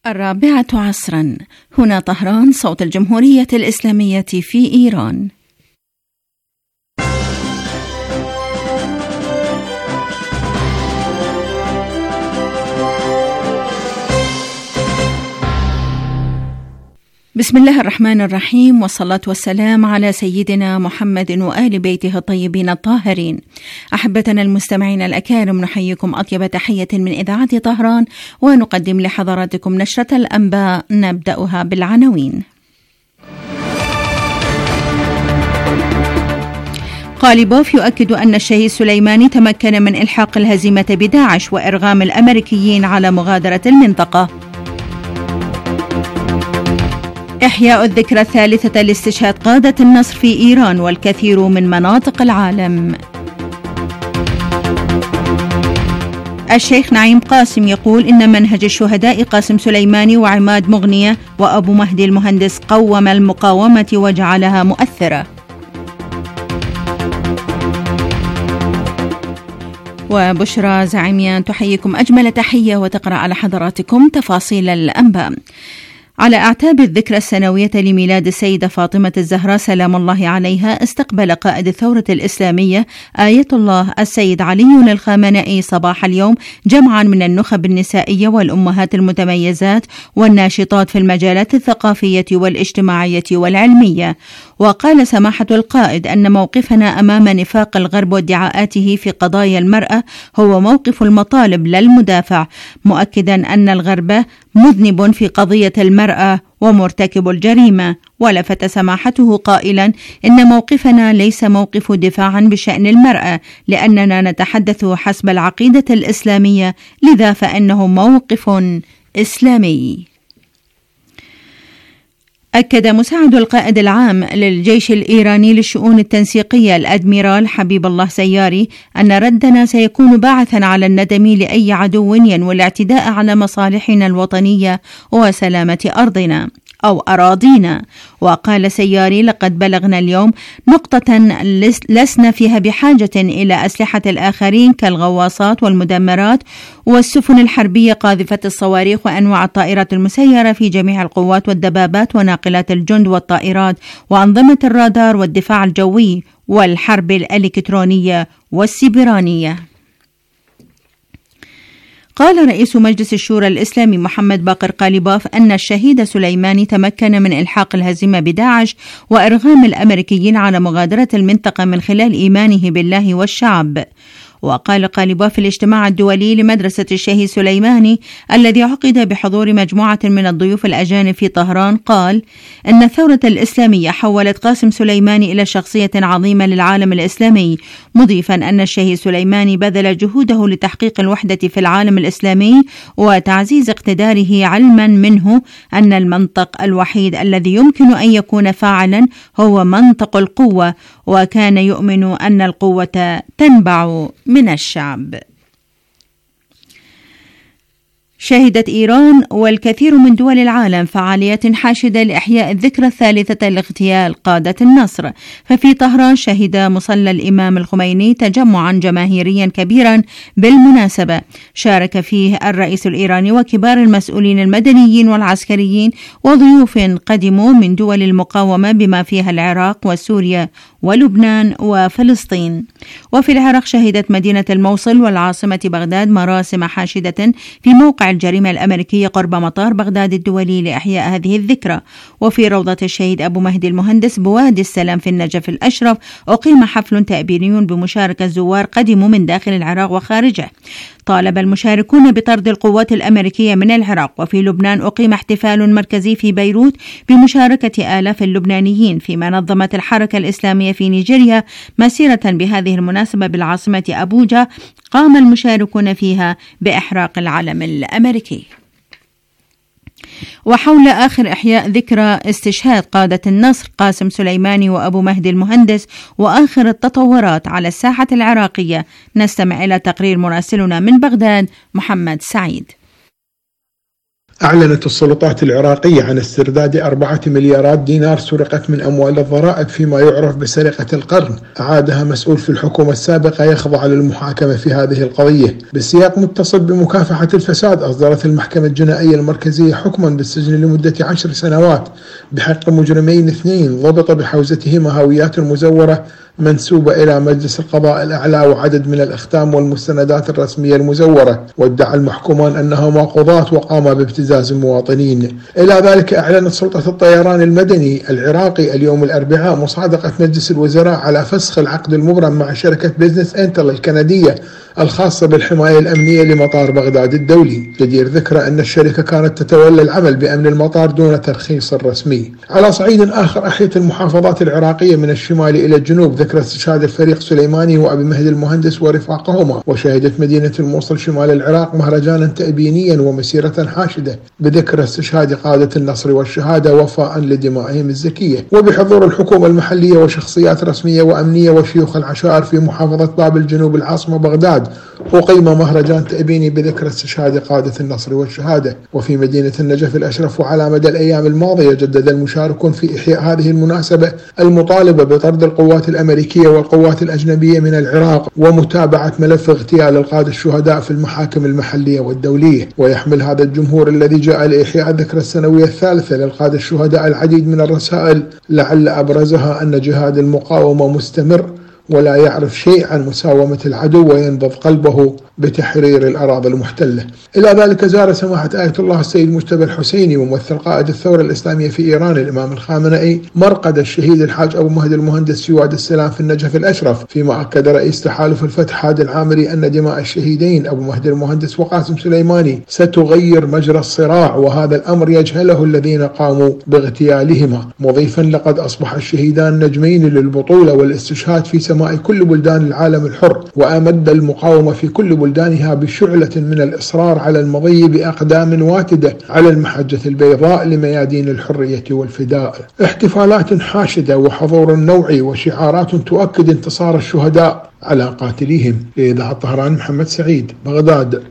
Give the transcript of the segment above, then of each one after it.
الرابعة عصرا. هنا طهران، صوت الجمهورية الإسلامية في إيران. بسم الله الرحمن الرحيم، والصلاة والسلام على سيدنا محمد وآل بيته الطيبين الطاهرين. أحبتنا المستمعين الأكارم، نحييكم أطيب تحية من إذاعة طهران، ونقدم لحضراتكم نشرة الأنباء نبدأها بالعناوين. قاليبوف يؤكد أن الشهيد سليماني تمكن من إلحاق الهزيمة بداعش وإرغام الأمريكيين على مغادرة المنطقة. إحياء الذكرى الثالثة لاستشهاد قادة النصر في إيران والكثير من مناطق العالم. الشيخ نعيم قاسم يقول إن منهج الشهداء قاسم سليماني وعماد مغنية وأبو مهدي المهندس قوم المقاومة وجعلها مؤثرة. وبشرى زعيميان تحييكم أجمل تحية وتقرأ على حضراتكم تفاصيل الأنباء. على أعتاب الذكرى السنوية لميلاد السيدة فاطمة الزهراء سلام الله عليها، استقبل قائد الثورة الإسلامية آية الله السيد علي الخامنئي صباح اليوم جمعا من النخب النسائية والأمهات المتميزات والناشطات في المجالات الثقافية والاجتماعية والعلمية. وقال سماحة القائد أن موقفنا أمام نفاق الغرب وادعاءاته في قضايا المرأة هو موقف المطالب لا المدافع، مؤكدا أن الغرب مذنب في قضية المرأة ومرتكب الجريمة. ولفت سماحته قائلا إن موقفنا ليس موقف دفاعا بشأن المرأة، لأننا نتحدث حسب العقيدة الإسلامية، لذا فإنه موقف إسلامي. أكد مساعد القائد العام للجيش الإيراني للشؤون التنسيقية الأدميرال حبيب الله سياري أن ردنا سيكون باعثا على الندم لأي عدو ينوي الاعتداء على مصالحنا الوطنية وسلامة أرضنا أو أراضينا. وقال سياري: لقد بلغنا اليوم نقطة لسنا فيها بحاجة إلى أسلحة الآخرين كالغواصات والمدمرات والسفن الحربية قاذفة الصواريخ وأنواع الطائرات المسيرة في جميع القوات والدبابات وناقلات الجند والطائرات وأنظمة الرادار والدفاع الجوي والحرب الإلكترونية والسيبرانية. قال رئيس مجلس الشورى الإسلامي محمد باقر قاليبوف أن الشهيد سليماني تمكن من إلحاق الهزيمة بداعش وإرغام الأمريكيين على مغادرة المنطقة من خلال إيمانه بالله والشعب. وقال قاليبوف في الاجتماع الدولي لمدرسة الشهيد سليماني الذي عقد بحضور مجموعة من الضيوف الأجانب في طهران، قال إن الثورة الإسلامية حولت قاسم سليماني إلى شخصية عظيمة للعالم الإسلامي، مضيفا أن الشهيد سليماني بذل جهوده لتحقيق الوحدة في العالم الإسلامي وتعزيز اقتداره، علما منه أن المنطق الوحيد الذي يمكن أن يكون فاعلا هو منطق القوة، وكان يؤمن أن القوة تنبع من الشعب. شهدت إيران والكثير من دول العالم فعاليات حاشدة لإحياء الذكرى الثالثة لاغتيال قادة النصر. ففي طهران شهد مصلى الإمام الخميني تجمعا جماهيريا كبيرا بالمناسبة، شارك فيه الرئيس الإيراني وكبار المسؤولين المدنيين والعسكريين وضيوف قدموا من دول المقاومة بما فيها العراق وسوريا ولبنان وفلسطين. وفي العراق شهدت مدينة الموصل والعاصمة بغداد مراسم حاشدة في موقع الجريمة الأمريكية قرب مطار بغداد الدولي لإحياء هذه الذكرى. وفي روضة الشهيد أبو مهدي المهندس بوادي السلام في النجف الأشرف أقيم حفل تأبيني بمشاركة زوار قدموا من داخل العراق وخارجه. طالب المشاركون بطرد القوات الأمريكية من العراق. وفي لبنان أقيم احتفال مركزي في بيروت بمشاركة آلاف اللبنانيين، فيما نظمت الحركة الإسلامية في نيجيريا مسيرة بهذه المناسبة بالعاصمة أبوجا قام المشاركون فيها بإحراق العلم الأمريكي. وحول آخر إحياء ذكرى استشهاد قادة النصر قاسم سليماني وأبو مهدي المهندس وآخر التطورات على الساحة العراقية، نستمع إلى تقرير مراسلنا من بغداد محمد سعيد. أعلنت السلطات العراقية عن استرداد 4 مليارات دينار سرقت من أموال الضرائب فيما يعرف بسرقة القرن، أعادها مسؤول في الحكومة السابقة يخضع للمحاكمة في هذه القضية. بسياق متصل بمكافحة الفساد، أصدرت المحكمة الجنائية المركزية حكما بالسجن لمدة 10 سنوات بحق مجرمين 2 ضبط بحوزتهما هويات مزورة منسوبة إلى مجلس القضاء الأعلى وعدد من الأختام والمستندات الرسمية المزورة، وادعى المحكومان أنهما قضاة وقاما بابتزاز المواطنين. إلى ذلك أعلنت سلطة الطيران المدني العراقي اليوم الأربعاء مصادقة مجلس الوزراء على فسخ العقد المبرم مع شركة بيزنس انتل الكندية الخاصة بالحماية الأمنية لمطار بغداد الدولي. جدير ذكر أن الشركة كانت تتولى العمل بأمن المطار دون ترخيص رسمي. على صعيد آخر، أحيت المحافظات العراقية من الشمال إلى الجنوب ذكرى استشهاد الفريق سليماني وأبي مهدي المهندس ورفاقهما، وشهدت مدينة الموصل شمال العراق مهرجانا تأبينيا ومسيرة حاشدة بذكرى استشهاد قادة النصر والشهادة وفاء لدمائهم الزكية، وبحضور الحكومة المحلية وشخصيات رسمية وأمنية وشيوخ العشائر في محافظة بابل جنوب العاصمة بغداد. وقيم مهرجان تأبيني بذكرى استشهاد قادة النصر والشهادة. وفي مدينة النجف الأشرف وعلى مدى الأيام الماضية جدد المشاركون في إحياء هذه المناسبة المطالبة بطرد القوات الأمريكية والقوات الأجنبية من العراق ومتابعة ملف اغتيال القادة الشهداء في المحاكم المحلية والدولية. ويحمل هذا الجمهور الذي جاء لإحياء الذكرى السنوية الثالثة للقادة الشهداء العديد من الرسائل، لعل أبرزها أن جهاد المقاومة مستمر ولا يعرف شيء عن مساومة العدو وينبض قلبه بتحرير الأراضي المحتلة. إلى ذلك زار سماحة آية الله السيد مجتبى الحسيني ممثل قائد الثورة الإسلامية في إيران الإمام الخامنئي مرقد الشهيد الحاج أبو مهدي المهندس جواد السلام في النجف الأشرف، فيما أكد رئيس تحالف الفتح هادي العامري أن دماء الشهيدين أبو مهدي المهندس وقاسم سليماني ستغير مجرى الصراع، وهذا الأمر يجهله الذين قاموا باغتيالهما، مضيفا لقد أصبح الشهيدان نجمين للبطولة والاستشهاد في سماء كل بلدان العالم الحر، وأمد المقاومة في كل بلدانها بشعلة من الإصرار على المضي بأقدام واتدة على المحجة البيضاء لميادين الحرية والفداء. احتفالات حاشدة وحضور نوعي وشعارات تؤكد انتصار الشهداء على قاتليهم. لإذاعة طهران، محمد سعيد، بغداد.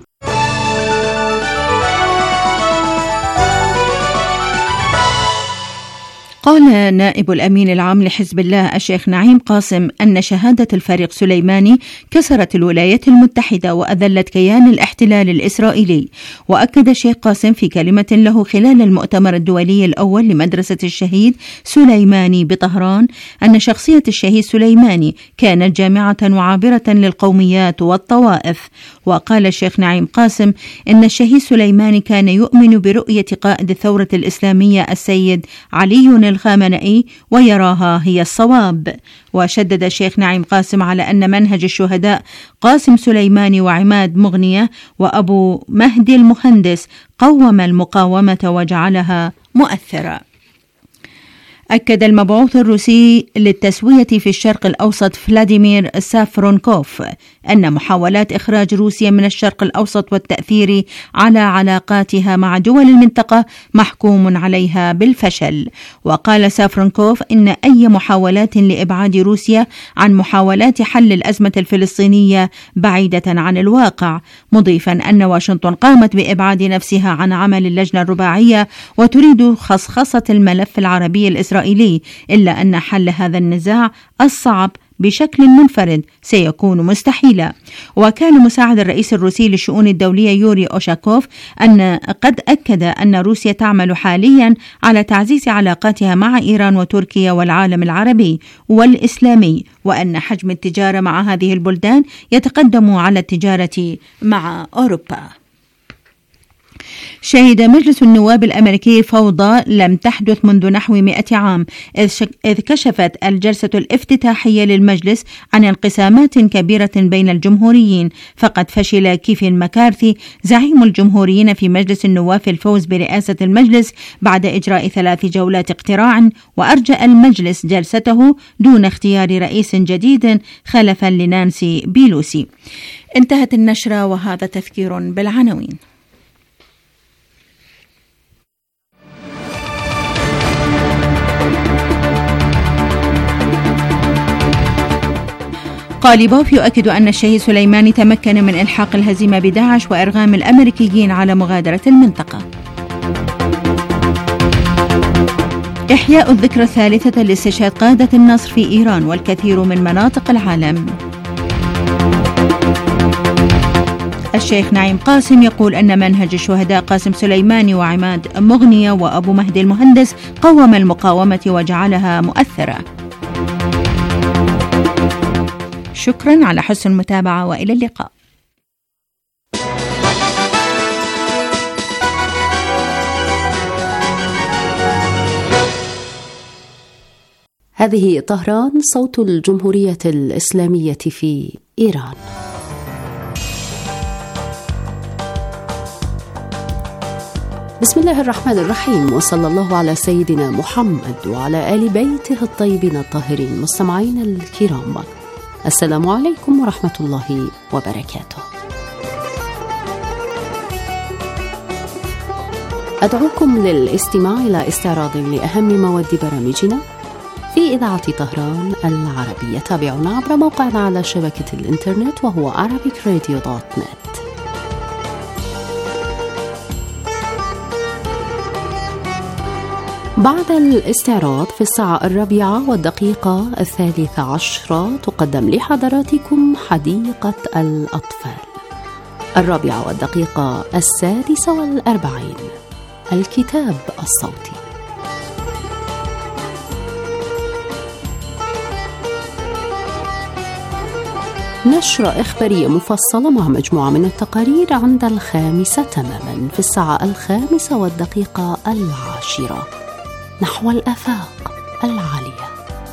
قال نائب الأمين العام لحزب الله الشيخ نعيم قاسم أن شهادة الفريق سليماني كسرت الولايات المتحدة وأذلت كيان الاحتلال الإسرائيلي. وأكد الشيخ قاسم في كلمة له خلال المؤتمر الدولي الأول لمدرسة الشهيد سليماني بطهران أن شخصية الشهيد سليماني كانت جامعة وعابرة للقوميات والطوائف. وقال الشيخ نعيم قاسم أن الشهيد سليماني كان يؤمن برؤية قائد الثورة الإسلامية السيد علي الخامنئي ويراها هي الصواب. وشدد الشيخ نعيم قاسم على أن منهج الشهداء قاسم سليماني وعماد مغنية وأبو مهدي المهندس قوم المقاومة وجعلها مؤثرة. أكد المبعوث الروسي للتسوية في الشرق الأوسط فلاديمير سافرونكوف أن محاولات إخراج روسيا من الشرق الأوسط والتأثير على علاقاتها مع دول المنطقة محكوم عليها بالفشل. وقال سافرونكوف إن أي محاولات لإبعاد روسيا عن محاولات حل الأزمة الفلسطينية بعيدة عن الواقع، مضيفا أن واشنطن قامت بإبعاد نفسها عن عمل اللجنة الرباعية وتريد خصخصة الملف العربي الإسرائيلي، إلا أن حل هذا النزاع الصعب بشكل منفرد سيكون مستحيلا. وكان مساعد الرئيس الروسي للشؤون الدولية يوري أوشاكوف قد أكد أن روسيا تعمل حاليا على تعزيز علاقاتها مع إيران وتركيا والعالم العربي والإسلامي، وأن حجم التجارة مع هذه البلدان يتقدم على التجارة مع أوروبا. شهد مجلس النواب الأمريكي فوضى لم تحدث منذ نحو 100 عام، إذ كشفت الجلسة الافتتاحية للمجلس عن انقسامات كبيرة بين الجمهوريين. فقد فشل كيفن مكارثي زعيم الجمهوريين في مجلس النواب في الفوز برئاسة المجلس بعد إجراء 3 جولات اقتراع، وأرجأ المجلس جلسته دون اختيار رئيس جديد خلفا لنانسي بيلوسي. انتهت النشرة وهذا تذكير بالعناوين. قال بوف يؤكد أن الشهيد سليماني تمكن من إلحاق الهزيمة بداعش وإرغام الأمريكيين على مغادرة المنطقة. إحياء الذكرى الثالثة لاستشهاد قادة النصر في إيران والكثير من مناطق العالم. الشيخ نعيم قاسم يقول أن منهج الشهداء قاسم سليماني وعماد مغنية وأبو مهدي المهندس قوم المقاومة وجعلها مؤثرة. شكرا على حسن المتابعة وإلى اللقاء. هذه طهران، صوت الجمهورية الإسلامية في إيران. بسم الله الرحمن الرحيم، وصلى الله على سيدنا محمد وعلى آل بيته الطيبين الطاهرين. مستمعين الكرام، السلام عليكم ورحمة الله وبركاته. أدعوكم للاستماع إلى استعراض لأهم مواد برامجنا في إذاعة طهران العربية. تابعونا عبر موقعنا على شبكة الإنترنت وهو arabicradio.net. بعد الاستعراض في الساعة 4:13 تقدم لحضراتكم حديقة الأطفال. 4:46 الكتاب الصوتي. نشرة إخبارية مفصلة مع مجموعة من التقارير عند 5 تماما في الساعة 5:10 نحو الآفاق العالية.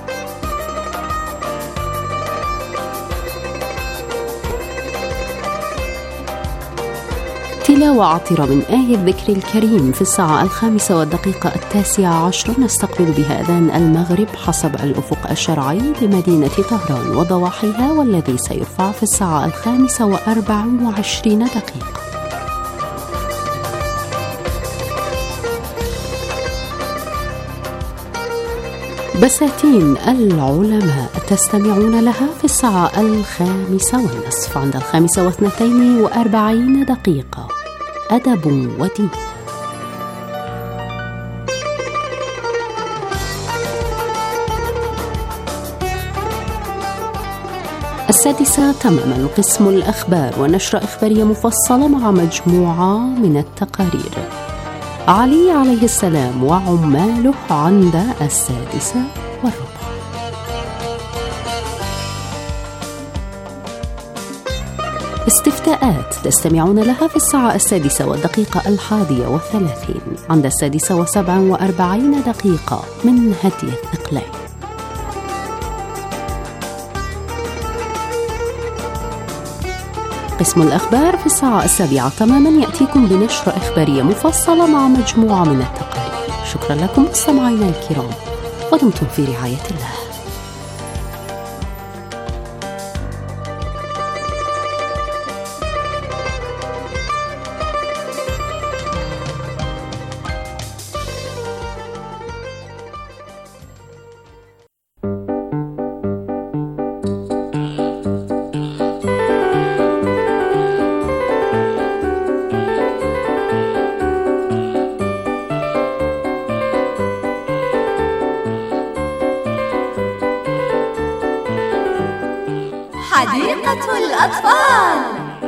تلاوة عطرة من آية الذكر الكريم في الساعة 5:19 نستقبل بها أذان المغرب حسب الأفق الشرعي لمدينة طهران وضواحيها، والذي سيرفع في الساعة 5:24. بساتين العلماء تستمعون لها في الساعة 5:30. عند 5:42 أدب ودين. السادسة تماما قسم الأخبار ونشرة إخبارية مفصلة مع مجموعة من التقارير. علي عليه السلام وعماله عند 6:15. استفتاءات تستمعون لها في الساعة 6:31 عند 6:47 من هدي الثقلين. قسم الأخبار في الساعة 7 تماما يأتيكم بنشرة إخبارية مفصلة مع مجموعة من التقارير. شكرا لكم مستمعينا الكرام، ودمتم في رعاية الله. حديقة الأطفال.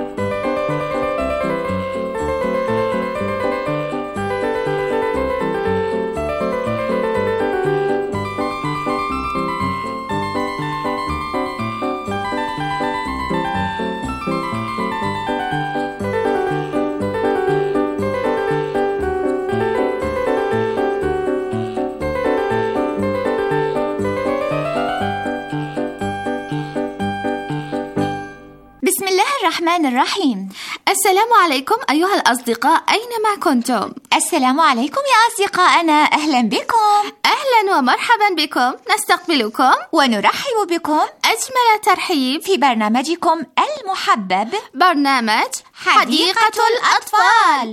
الرحمن الرحيم. السلام عليكم أيها الأصدقاء أينما كنتم. السلام عليكم يا أصدقائنا، أهلا بكم. أهلا ومرحبا بكم، نستقبلكم ونرحب بكم أجمل ترحيب في برنامجكم المحبب، برنامج حديقة الأطفال.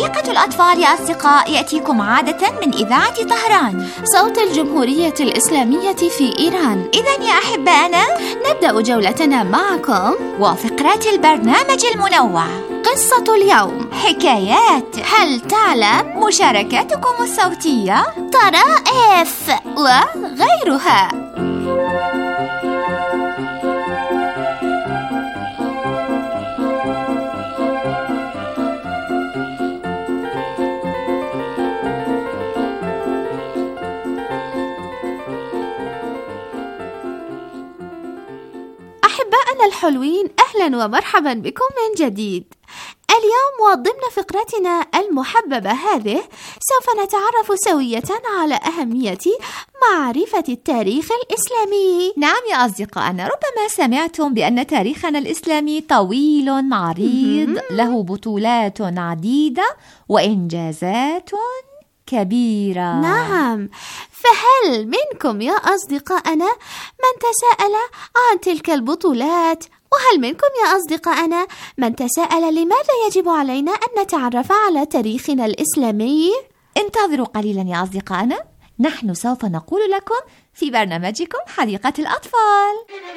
حديقة الأطفال يا أصدقاء يأتيكم عادة من إذاعة طهران، صوت الجمهورية الإسلامية في إيران. إذن يا أحبائنا نبدأ جولتنا معكم وفقرات البرنامج المنوع، قصة اليوم، حكايات، هل تعلم، مشاركاتكم الصوتية، طرائف وغيرها. أحبائنا الحلوين، أهلا ومرحبا بكم من جديد. اليوم وضمن فقرتنا المحببة هذه سوف نتعرف سوية على أهمية معرفة التاريخ الإسلامي. نعم يا أصدقائنا، ربما سمعتم بأن تاريخنا الإسلامي طويل عريض، له بطولات عديدة وإنجازات كبيرة. نعم، فهل منكم يا أصدقائنا من تساءل عن تلك البطولات؟ وهل منكم يا أصدقائنا من تساءل لماذا يجب علينا أن نتعرف على تاريخنا الإسلامي؟ انتظروا قليلا يا أصدقائنا، نحن سوف نقول لكم في برنامجكم حديقة الأطفال.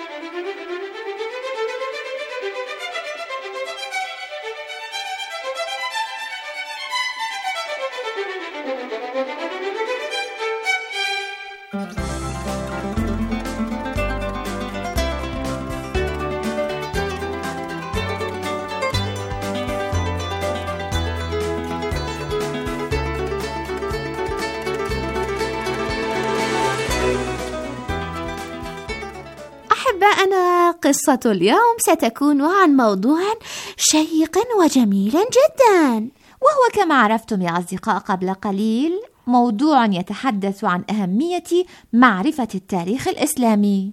أحبائنا، قصة اليوم ستكون عن موضوع شيق وجميل جدا، وهو كما عرفتم يا أصدقاء قبل قليل موضوع يتحدث عن أهمية معرفة التاريخ الإسلامي.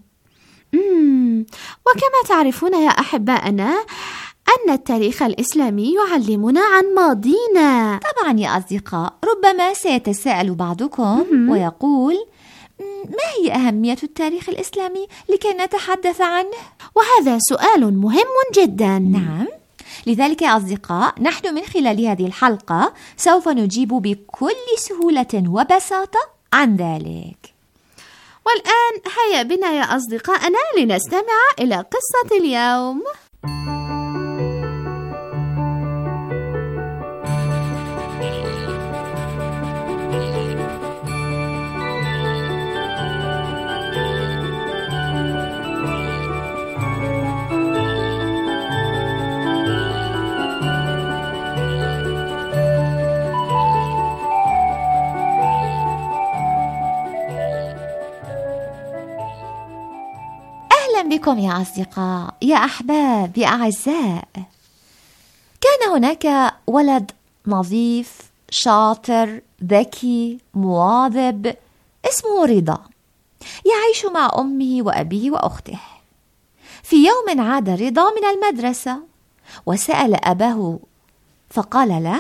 وكما تعرفون يا أحبائنا أن التاريخ الإسلامي يعلمنا عن ماضينا. طبعا يا أصدقاء، ربما سيتساءل بعضكم ويقول: ما هي أهمية التاريخ الإسلامي لكي نتحدث عنه؟ وهذا سؤال مهم جدا. نعم، لذلك يا أصدقاء نحن من خلال هذه الحلقة سوف نجيب بكل سهولة وبساطة عن ذلك. والآن هيا بنا يا أصدقائنا لنستمع إلى قصة اليوم. أهلا بكم يا أصدقاء، يا أحباب، يا أعزاء. كان هناك ولد نظيف شاطر ذكي مواظب اسمه رضا، يعيش مع أمه وأبيه وأخته. في يوم عاد رضا من المدرسة وسأل أباه فقال له: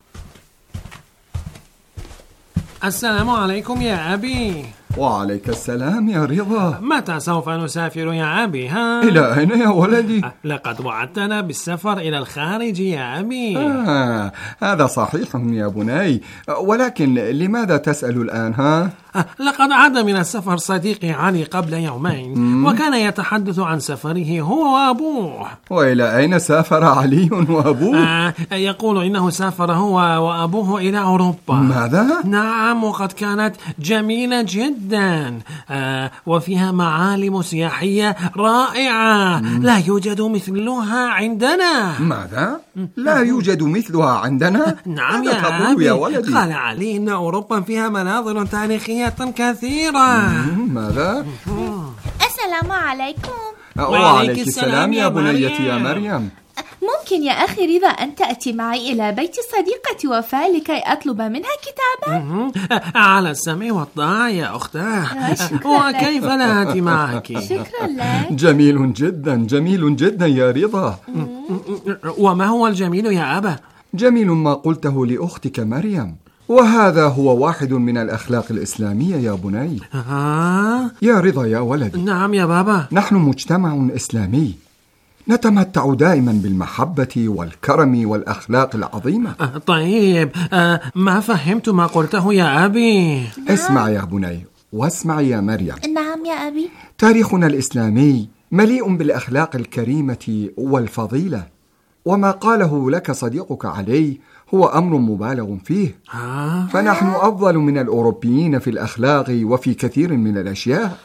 السلام عليكم يا أبي. وعليك السلام يا رضا. متى سوف نسافر يا أبي؟ إلى أين يا ولدي؟ لقد وعدتنا بالسفر إلى الخارج يا أبي. هذا صحيح يا بني، ولكن لماذا تسأل الآن؟ لقد عاد من السفر صديقي علي قبل يومين، وكان يتحدث عن سفره هو وأبوه. وإلى أين سافر علي وأبوه؟ يقول إنه سافر هو وأبوه إلى أوروبا. ماذا؟ نعم، وقد كانت جميلة جدا، وفيها معالم سياحية رائعة لا يوجد مثلها عندنا. ماذا؟ لا يوجد مثلها عندنا؟ نعم يا أبي، قال علي إن أوروبا فيها مناظر تاريخية كثيرة. ماذا؟ السلام عليكم. وعليك السلام يا بنيتي يا مريم. ممكن يا أخي رضا أن تأتي معي إلى بيت صديقة وفاء لكي أطلب منها كتابا؟ على السمع والطاعة يا أختاه. وكيف لا أتي معك؟ شكرا لك. جميل جدا، جميل جدا يا رضا. وما هو الجميل يا أبا؟ جميل ما قلته لأختك مريم، وهذا هو واحد من الأخلاق الإسلامية يا بني. يا رضا يا ولدي. نعم يا بابا. نحن مجتمع إسلامي، نتمتع دائما بالمحبة والكرم والأخلاق العظيمة. طيب، ما فهمت ما قلته يا أبي. اسمع يا بني واسمع يا مريم. نعم يا أبي. تاريخنا الإسلامي مليء بالأخلاق الكريمة والفضيلة، وما قاله لك صديقك علي هو أمر مبالغ فيه. فنحن أفضل من الأوروبيين في الأخلاق وفي كثير من الأشياء.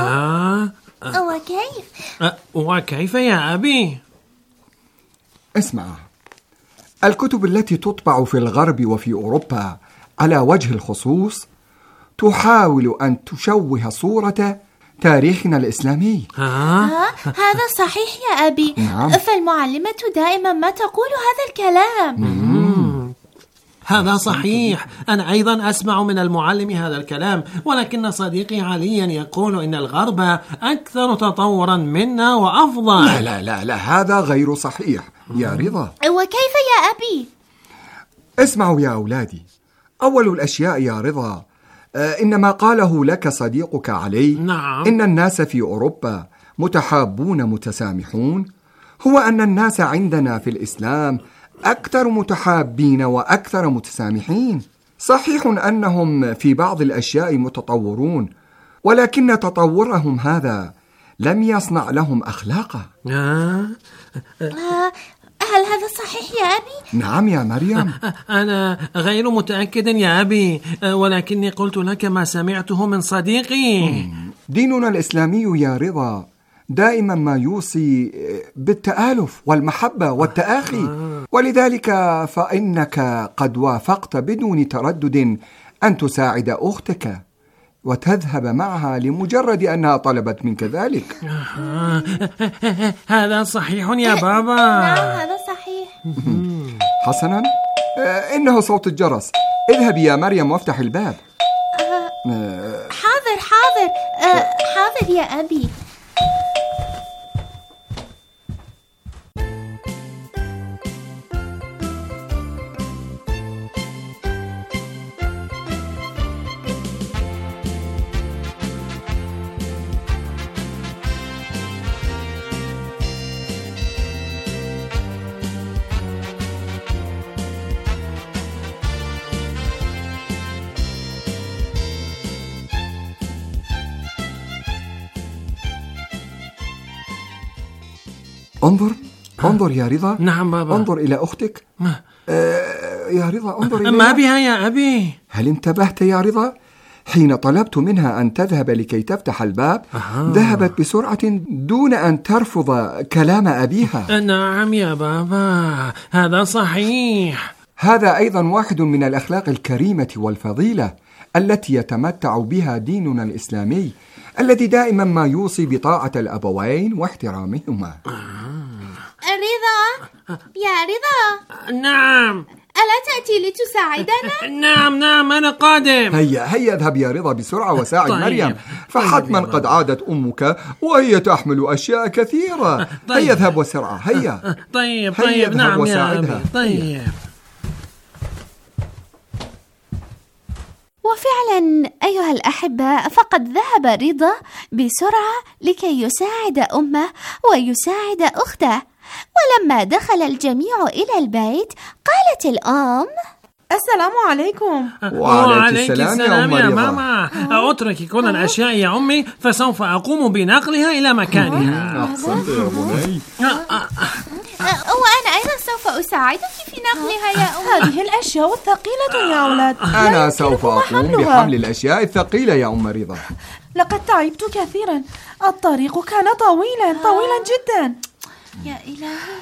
وكيف يا أبي؟ اسمع، الكتب التي تطبع في الغرب وفي أوروبا على وجه الخصوص تحاول أن تشوه صورة تاريخنا الإسلامي. هذا صحيح يا أبي. نعم. فالمعلمة دائما ما تقول هذا الكلام. هذا صحيح، أنا أيضا أسمع من المعلم هذا الكلام، ولكن صديقي عليا يقول إن الغرب أكثر تطورا منا وأفضل. لا لا لا لا، هذا غير صحيح يا رضا. وكيف يا أبي؟ اسمعوا يا أولادي، أول الأشياء يا رضا إن ما قاله لك صديقك علي، نعم. إن الناس في أوروبا متحابون متسامحون، هو أن الناس عندنا في الإسلام أكثر متحابين وأكثر متسامحين. صحيح أنهم في بعض الأشياء متطورون، ولكن تطورهم هذا لم يصنع لهم أخلاقا. هل هذا صحيح يا أبي؟ نعم يا مريم. أنا غير متأكد يا أبي، ولكني قلت لك ما سمعته من صديقي. ديننا الإسلامي يا رضا دائما ما يوصي بالتآلف والمحبة والتآخي، ولذلك فإنك قد وافقت بدون تردد أن تساعد أختك وتذهب معها لمجرد أنها طلبت منك ذلك. هذا صحيح يا بابا. نعم هذا صحيح. حسنا، إنه صوت الجرس. اذهبي يا مريم وافتح الباب. حاضر حاضر. حاضر يا أبي. انظر يا رضا. نعم بابا. انظر إلى أختك. يا رضا انظر إليها. ما بها يا أبي؟ هل انتبهت يا رضا؟ حين طلبت منها أن تذهب لكي تفتح الباب ذهبت بسرعة دون أن ترفض كلام أبيها. نعم يا بابا، هذا صحيح. هذا أيضا واحد من الأخلاق الكريمة والفضيلة التي يتمتع بها ديننا الإسلامي، الذي دائما ما يوصي بطاعة الأبوين واحترامهما. رضا يا رضا. نعم. ألا تأتي لتساعدنا؟ نعم أنا قادم. هيا اذهب يا رضا بسرعة وساعد طيب. مريم، فحتما قد عادت أمك وهي تحمل أشياء كثيرة. هيا اذهب وسرعة. هيا. طيب. نعم يا أبي. طيب. وفعلا أيها الأحبة، فقد ذهب رضا بسرعة لكي يساعد أمه ويساعد أخته. ولما دخل الجميع إلى البيت قالت الأم: السلام عليكم. وعليك السلام يا ماما. اتركي كل الأشياء يا أمي، فسوف أقوم بنقلها إلى مكانها. أحسنت يا بني. وأنا أيضا سوف أساعدك في نقلها يا أم. هذه الأشياء الثقيلة يا أولاد. أنا سوف أقوم بحمل الأشياء الثقيلة يا أم رضا. لقد تعبت كثيرا، الطريق كان طويلا جدا. يا إلهي.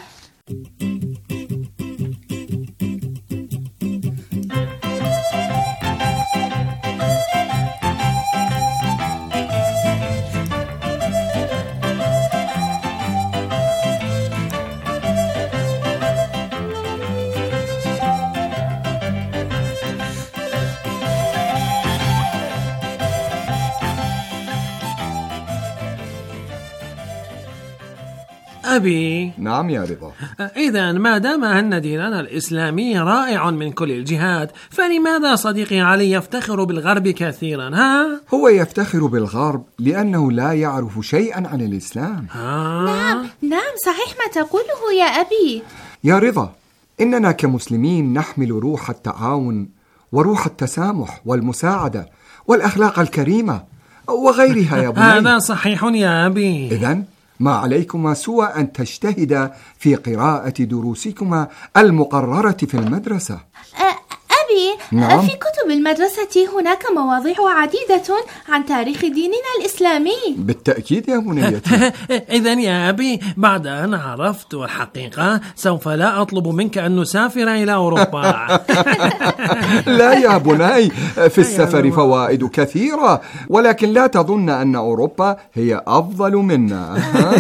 أبي. نعم يا رضا. إذا ما دام أن ديننا الإسلامي رائع من كل الجهات، فلماذا صديقي علي يفتخر بالغرب كثيرا؟ هو يفتخر بالغرب لأنه لا يعرف شيئا عن الإسلام. نعم صحيح ما تقوله يا أبي. يا رضا، إننا كمسلمين نحمل روح التعاون وروح التسامح والمساعدة والأخلاق الكريمة وغيرها يا بني. هذا صحيح يا أبي. إذن ما عليكما سوى أن تجتهدا في قراءة دروسكما المقررة في المدرسة. أبي، نعم؟ في كتب المدرسة هناك مواضيع عديدة عن تاريخ ديننا الإسلامي. بالتأكيد يا بنيتي. إذن يا أبي، بعد أن عرفت الحقيقة سوف لا أطلب منك أن نسافر إلى أوروبا. لا يا بني، في السفر فوائد كثيرة، ولكن لا تظن أن أوروبا هي أفضل منا.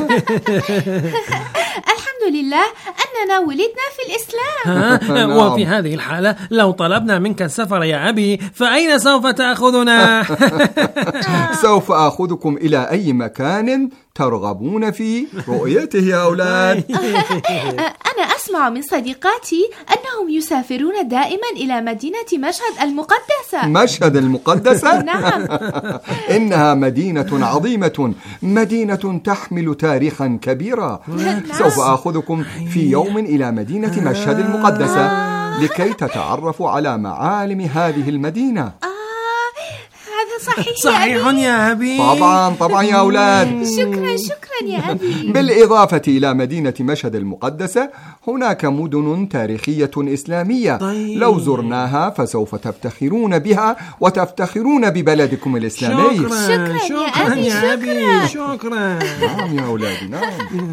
الحمد لله أننا ولدنا في الإسلام. وفي هذه الحالة لو طلبنا منك السفر يا أبي، فأين سوف تأخذنا؟ سوف أخذكم إلى أي مكان ترغبون في رؤيته يا أولاد. أنا أسمع من صديقاتي أنهم يسافرون دائما إلى مدينة مشهد المقدسة. مشهد المقدسة؟ نعم. إنها مدينة عظيمة، مدينة تحمل تاريخا كبيرا. سوف أخذكم في يوم إلى مدينة مشهد المقدسة لكي تتعرفوا على معالم هذه المدينة. هذا صحيح يا أبي. طبعا يا أولاد. شكرا يا أبي. بالإضافة إلى مدينة مشهد المقدسة هناك مدن تاريخية إسلامية. لو زرناها فسوف تفتخرون بها وتفتخرون ببلدكم الإسلامي. شكرا يا أبي. شكرا. نعم يا أولادي، نعم.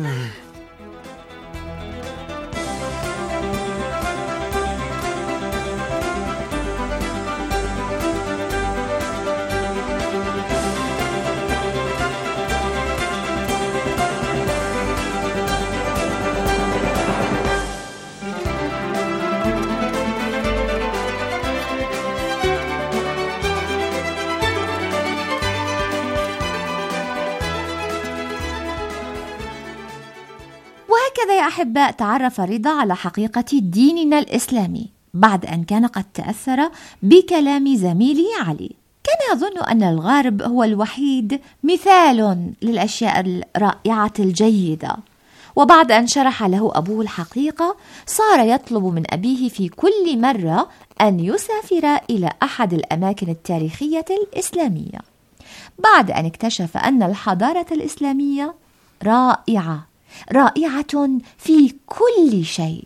وهكذا يا أحباء تعرف رضا على حقيقة ديننا الإسلامي بعد أن كان قد تأثر بكلام زميله علي. كان يظن أن الغرب هو الوحيد مثال للأشياء الرائعة الجيدة، وبعد أن شرح له أبوه الحقيقة صار يطلب من أبيه في كل مرة أن يسافر إلى أحد الأماكن التاريخية الإسلامية، بعد أن اكتشف أن الحضارة الإسلامية رائعة في كل شيء.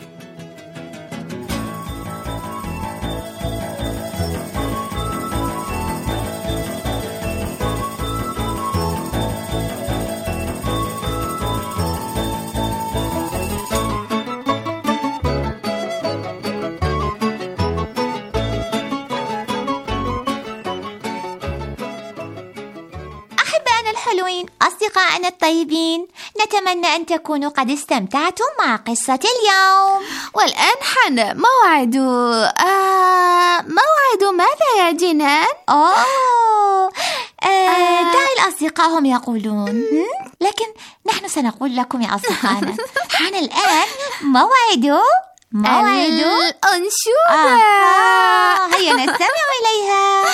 الحلوين، أصدقائنا الطيبين، نتمنى أن تكونوا قد استمتعتم مع قصة اليوم. والآن حان موعد ماذا يا جنان؟ دعي الأصدقاء هم يقولون، لكن نحن سنقول لكم يا أصدقائنا. حان الآن موعد الأنشودة. هيا نستمع إليها.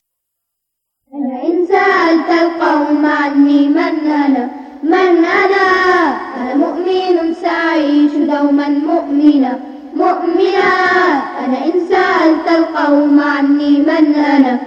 إن سألت القوم عني من أنا أنا مؤمن سأعيش دوما مؤمنا. أنا إن سألت القوم عني من أنا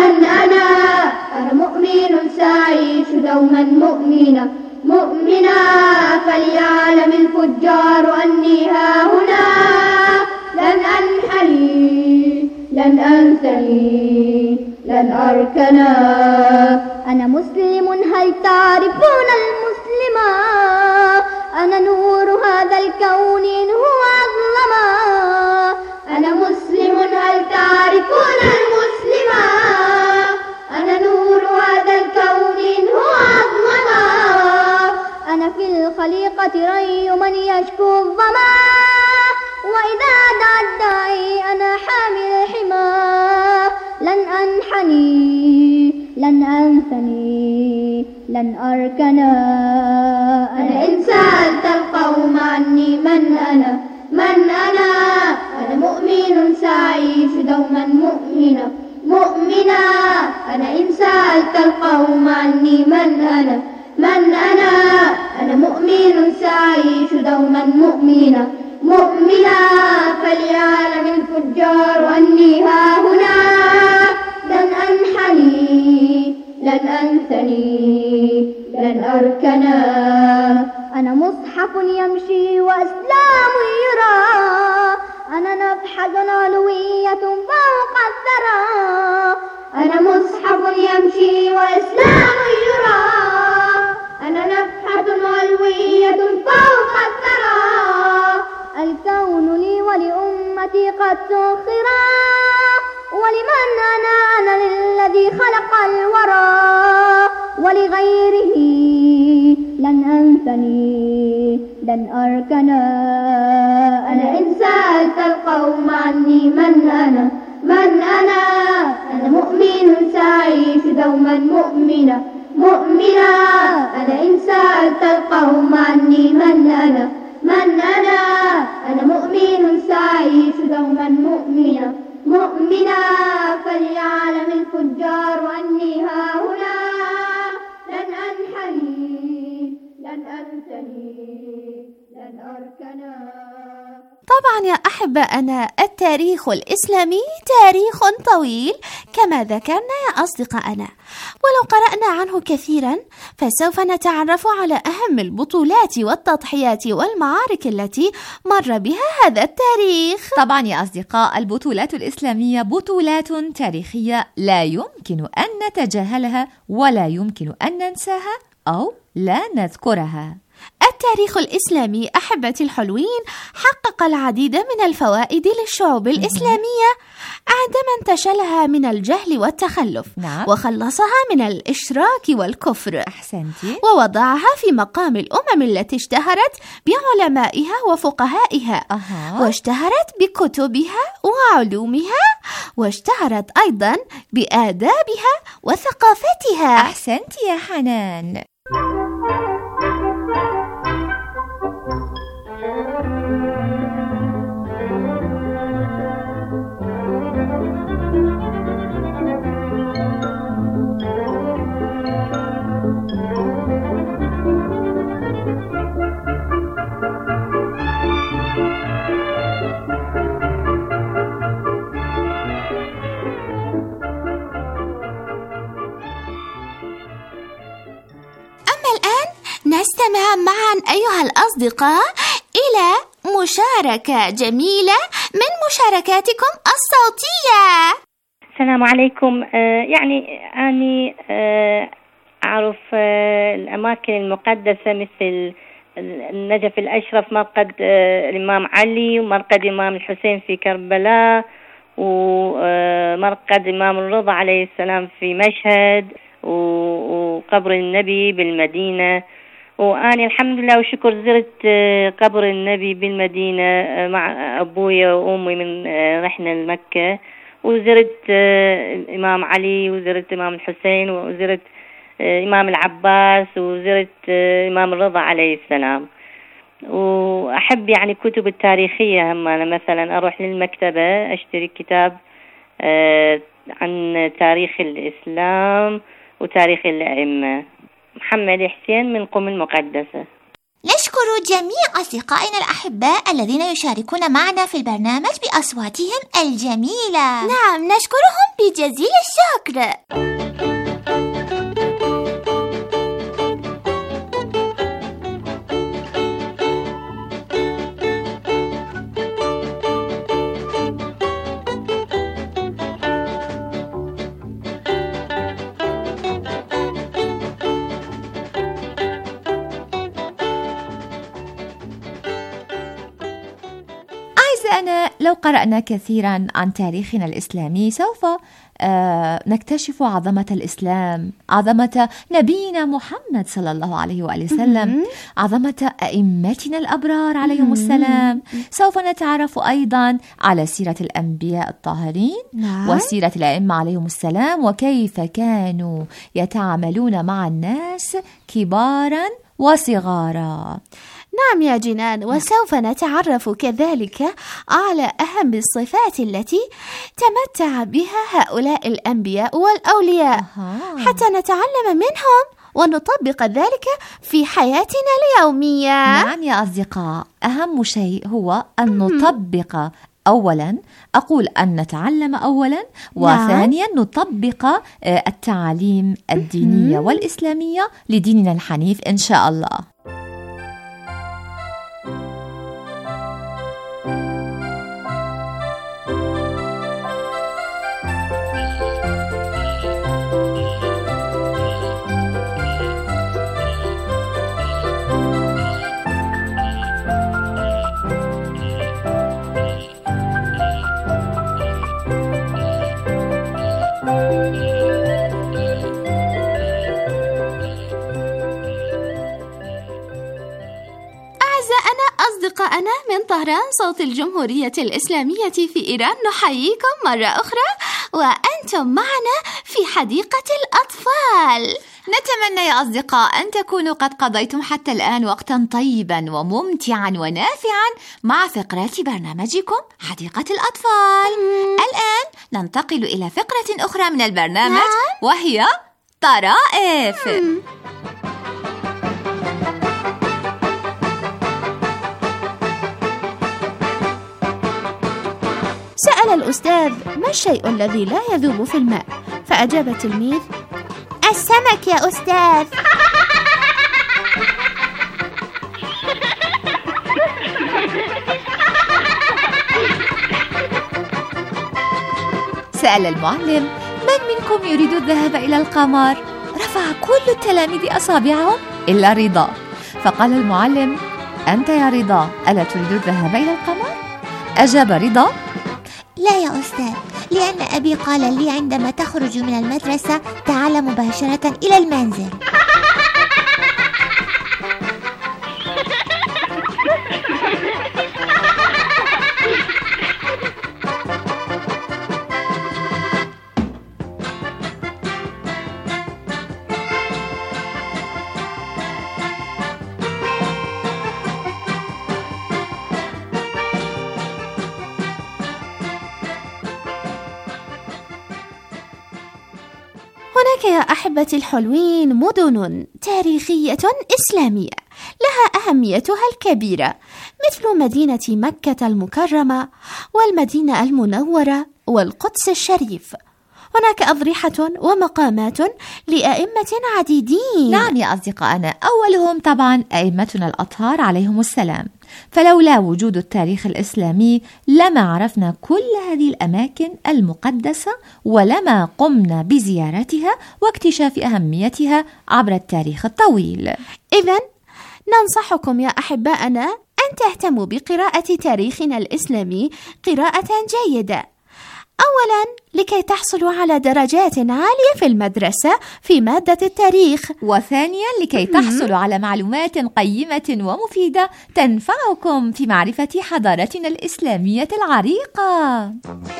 مؤمن سأعيش دوما مؤمنا. فليعلم الفجار أني ها هنا، لن أنحني لن أنثني لن أركنا. أنا مسلم، هل تعرفون المسلما؟ أنا نور هذا الكون إن هو أظلما. أنا مسلم، هل تعرفون المسلما؟ أنا نور هذا الكون إن هو أظلما. أنا في الخليقة ري من يشكو الظما، وإذا دعا الداعي أنا حامل الحمى. لن أنحني لن أنثني لن أركنا. أنا إن سألت القوم عني من أنا، من أنا؟ أنا مؤمن سأعيش دوما مؤمنا، مؤمنا. أنا إن سألت القوم عني من أنا، من أنا؟ أنا مؤمن سأعيش دوما مؤمنا، مؤمنا. فليعلم الفجار أني ها هنا، لن أنحني، لن أنثني، لن أركنا. أنا مصحف يمشي وإسلام يرى، أنا نفحة علوية فوق الثرى. أنا مصحف يمشي وإسلام يرى، أنا نفحة علوية فوق الثرى. الكون لي ولأمتي قد سخرا، ولمن أنا للذي خلق الورى، ولغيره لن أنثني، لن أركنا. أنا إن سألت القوم عني من أنا، من أنا؟ أنا مؤمن سأعيش دوما مؤمنا، مؤمنا. أنا إن سألت القوم عني من أنا، من أنا؟ أنا مؤمن سأعيش دوما مؤمنا، مؤمنا. فليعلم الفجار أني ها هنا، لن أنحني، لن أنثني، لن أركنا. طبعا يا أحبائنا، التاريخ الإسلامي تاريخ طويل كما ذكرنا يا أصدقائنا، ولو قرأنا عنه كثيرا فسوف نتعرف على أهم البطولات والتضحيات والمعارك التي مر بها هذا التاريخ. طبعا يا أصدقاء، البطولات الإسلامية بطولات تاريخية لا يمكن أن نتجاهلها ولا يمكن أن ننساها أو لا نذكرها. التاريخ الإسلامي أحبتي الحلوين حقق العديد من الفوائد للشعوب الإسلامية عندما انتشلها من الجهل والتخلف، وخلصها من الإشراك والكفر. أحسنتي. ووضعها في مقام الأمم التي اشتهرت بعلمائها وفقهائها، واشتهرت بكتبها وعلومها، واشتهرت أيضا بآدابها وثقافتها. أحسنتي يا حنان. نستمع معا أيها الأصدقاء إلى مشاركة جميلة من مشاركاتكم الصوتية. السلام عليكم. يعني أنا أعرف الأماكن المقدسة مثل النجف الأشرف، مرقد الإمام علي، ومرقد الإمام الحسين في كربلاء، ومرقد الإمام الرضا عليه السلام في مشهد، وقبر النبي بالمدينة. وأنا الحمد لله وشكر زرت قبر النبي بالمدينة مع أبويا وأمي من رحنا لمكة، وزرت الإمام علي، وزرت الإمام الحسين، وزرت الإمام العباس، وزرت الإمام الرضا عليه السلام. وأحب يعني كتب التاريخية، هم أنا مثلا أروح للمكتبة أشتري كتاب عن تاريخ الإسلام وتاريخ الأئمة. محمد حسين من قم المقدسة. نشكر جميع أصدقائنا الأحباء الذين يشاركون معنا في البرنامج بأصواتهم الجميلة. نعم، نشكرهم بجزيل الشكر. أعزائنا، لو قرأنا كثيرا عن تاريخنا الإسلامي سوف نكتشف عظمة الإسلام، عظمة نبينا محمد صلى الله عليه وآله وسلم، عظمة أئمتنا الأبرار عليهم السلام. سوف نتعرف أيضا على سيرة الأنبياء الطاهرين وسيرة الأئمة عليهم السلام، وكيف كانوا يتعاملون مع الناس كبارا وصغارا. نعم يا جنان، وسوف نتعرف كذلك على أهم الصفات التي تمتع بها هؤلاء الأنبياء والأولياء حتى نتعلم منهم ونطبق ذلك في حياتنا اليومية. نعم يا أصدقاء، أهم شيء هو أن نطبق أولا، أقول أن نتعلم أولا، وثانيا نطبق التعاليم الدينية والإسلامية لديننا الحنيف إن شاء الله. أصدقائنا من طهران صوت الجمهورية الإسلامية في إيران، نحييكم مرة أخرى وأنتم معنا في حديقة الأطفال. نتمنى يا أصدقاء أن تكونوا قد قضيتم حتى الآن وقتا طيبا وممتعا ونافعا مع فقرات برنامجكم حديقة الأطفال. الآن ننتقل إلى فقرة أخرى من البرنامج وهي طرائف. سأل الأستاذ: ما الشيء الذي لا يذوب في الماء؟ فأجاب التلميذ: السمك يا أستاذ. سأل المعلم: من منكم يريد الذهاب إلى القمر؟ رفع كل التلاميذ أصابعهم إلا رضا، فقال المعلم: أنت يا رضا، ألا تريد الذهاب إلى القمر؟ أجاب رضا: لا يا أستاذ، لأن أبي قال لي عندما تخرج من المدرسة تعال مباشرة إلى المنزل. هناك يا أحبتي الحلوين مدن تاريخية إسلامية لها أهميتها الكبيرة، مثل مدينة مكة المكرمة والمدينة المنورة والقدس الشريف. هناك أضرحة ومقامات لأئمة عديدين. نعم يا أصدقائنا، أولهم طبعا أئمتنا الأطهار عليهم السلام، فلولا وجود التاريخ الإسلامي لما عرفنا كل هذه الأماكن المقدسة ولما قمنا بزيارتها واكتشاف أهميتها عبر التاريخ الطويل. إذن ننصحكم يا أحبائنا أن تهتموا بقراءة تاريخنا الإسلامي قراءة جيدة، أولاً لكي تحصلوا على درجات عالية في المدرسة في مادة التاريخ، وثانياً لكي تحصلوا على معلومات قيمة ومفيدة تنفعكم في معرفة حضارتنا الإسلامية العريقة.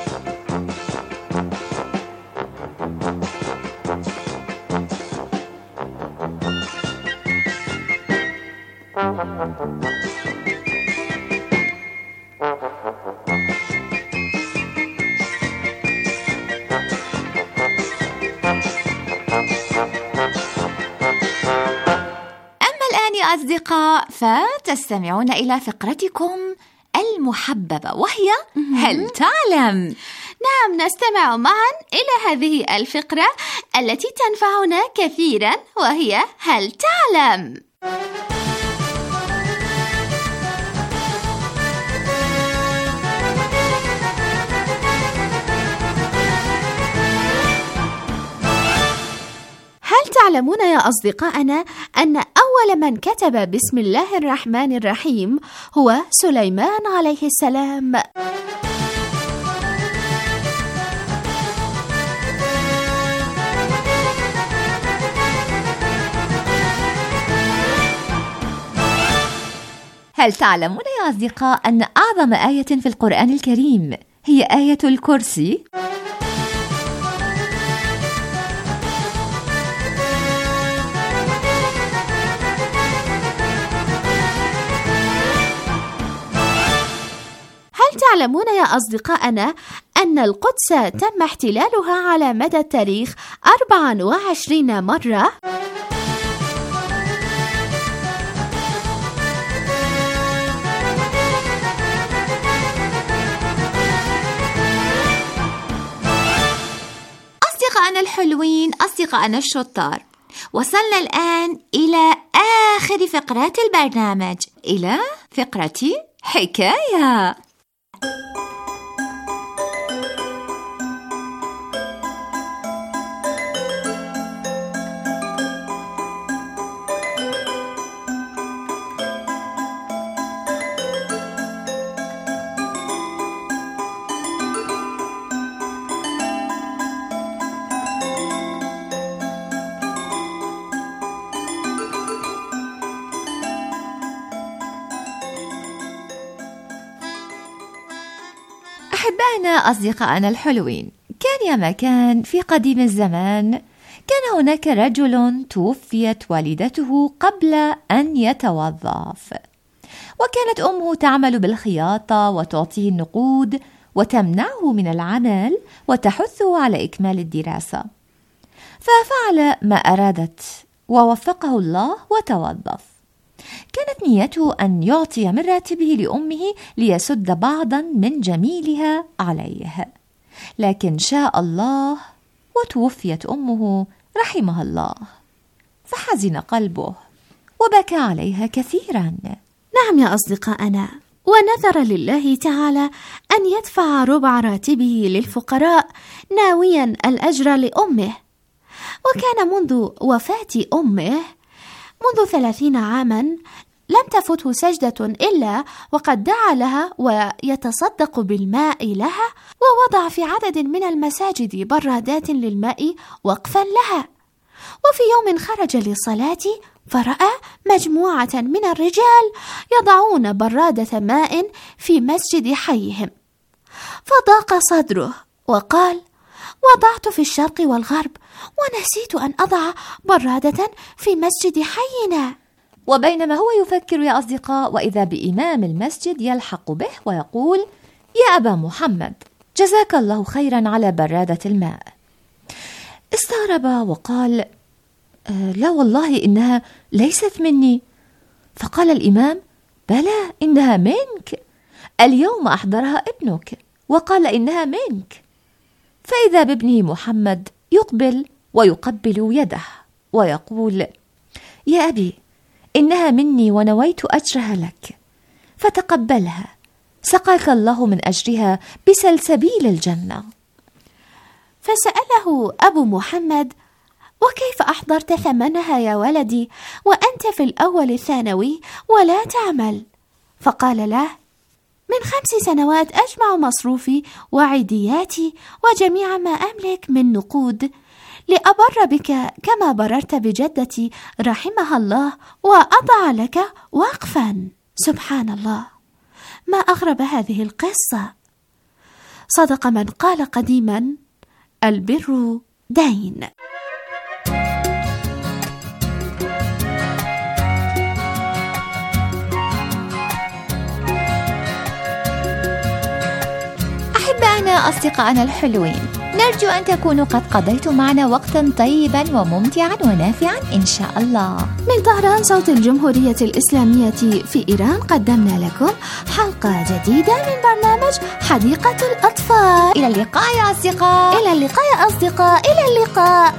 أصدقاء، فتستمعون إلى فقرتكم المحببة وهي هل تعلم؟ نعم، نستمع معا إلى هذه الفقرة التي تنفعنا كثيرا وهي هل تعلم؟ تعلمون يا أصدقائنا أن أول من كتب بسم الله الرحمن الرحيم هو سليمان عليه السلام؟ هل تعلمون يا أصدقاء أن أعظم آية في القرآن الكريم هي آية الكرسي؟ هل تعلمون يا أصدقائنا أن القدس تم احتلالها على مدى التاريخ 24 مرة؟ أصدقائنا الحلوين، أصدقائنا الشطار، وصلنا الآن إلى آخر فقرات البرنامج، إلى فقرة حكاية. أحبائنا أصدقائنا الحلوين، كان يا مكان في قديم الزمان كان هناك رجل توفيت والدته قبل أن يتوظف، وكانت أمه تعمل بالخياطة وتعطيه النقود وتمنعه من العمل وتحثه على إكمال الدراسة، ففعل ما أرادت ووفقه الله وتوظف. كانت نيته أن يعطي من راتبه لأمه ليسد بعضا من جميلها عليه، لكن شاء الله وتوفيت أمه رحمها الله، فحزن قلبه وبكى عليها كثيرا. نعم يا أصدقائنا، ونذر لله تعالى أن يدفع ربع راتبه للفقراء ناويا الأجر لأمه. وكان منذ وفاة أمه منذ 30 عاما لم تفته سجدة إلا وقد دعا لها ويتصدق بالماء لها، ووضع في عدد من المساجد برادات للماء وقفا لها. وفي يوم خرج للصلاة فرأى مجموعة من الرجال يضعون برادة ماء في مسجد حيهم، فضاق صدره وقال: وضعت في الشرق والغرب ونسيت أن أضع برادة في مسجد حينا. وبينما هو يفكر يا أصدقاء، وإذا بإمام المسجد يلحق به ويقول: يا أبا محمد، جزاك الله خيرا على برادة الماء. استغرب وقال: لا والله إنها ليست مني. فقال الإمام: بلى إنها منك، اليوم أحضرها ابنك وقال إنها منك. فإذا بابنه محمد يقبل ويقبل يده ويقول: يا أبي، إنها مني ونويت أجرها لك، فتقبلها، سقاك الله من أجرها بسلسبيل الجنة. فسأله أبو محمد: وكيف أحضرت ثمنها يا ولدي وأنت في الأول الثانوي ولا تعمل؟ فقال له: من 5 سنوات أجمع مصروفي وعيدياتي وجميع ما أملك من نقود لأبر بك كما بررت بجدتي رحمها الله وأضع لك وقفا. سبحان الله، ما أغرب هذه القصة. صدق من قال قديما: البر دين. أحبائنا أصدقائنا الحلوين، نرجو أن تكونوا قد قضيتم معنا وقتا طيبا وممتعا ونافعا إن شاء الله. من طهران صوت الجمهورية الإسلامية في إيران قدمنا لكم حلقة جديدة من برنامج حديقة الأطفال. إلى اللقاء يا أصدقاء. إلى اللقاء يا أصدقاء. إلى اللقاء.